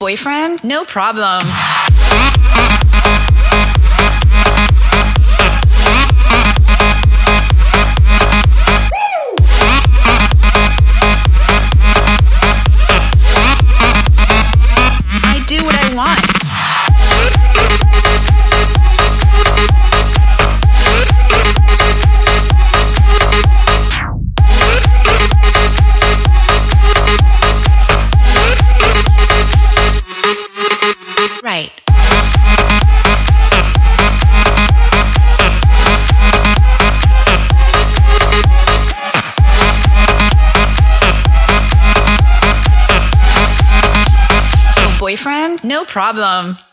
boyfriend? No problem. I do what I want. Right. Boyfriend? No problem.